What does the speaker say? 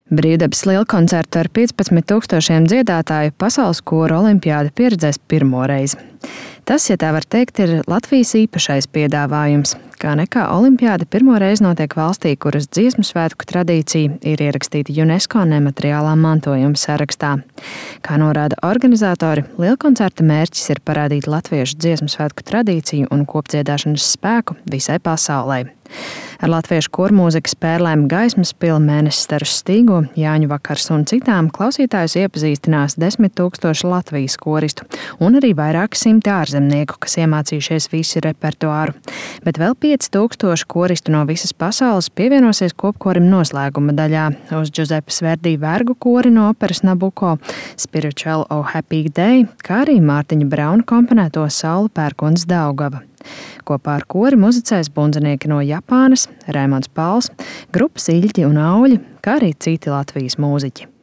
Brīvdabas lielkoncertu ar 15,000 dziedātāju pasaules koru olimpiāde pieredzēs pirmo reizi. Tas, ja tā var teikt, ir Latvijas īpašais piedāvājums. Kā nekā olimpiāde pirmo reizi notiek valstī, kuras dziesmu svētku tradīcija ir ierakstīta UNESCO nemateriālā mantojuma sarakstā. Kā norāda organizatori, lielkoncerta mērķis ir parādīt latviešu dziesmu svētku tradīciju un kopdziedāšanas spēku visai pasaulē. Ar latviešu kormūzikas spēlēm Gaismas pili, Mēnesis staru stīgo, Jāņu vakars un citām klausītājus iepazīstinās 10 000 Latvijas koristu un arī vairāki simti ārzemnieku, kas iemācījušies visu repertuāru. Bet vēl 5000 koristu no visas pasaules pievienosies kopkorim noslēguma daļā uz Džuzepes Verdī vergu kori no operas Nabuko, Spiritual O Happy Day, kā arī Mārtiņa Brauna komponēto Saula Pērkons Daugava. Kopā ar kori muzicēs bundzinieki no Japānas, Raimonds Pauls, grupas Iļķi un Auļi, kā arī citi Latvijas mūziķi.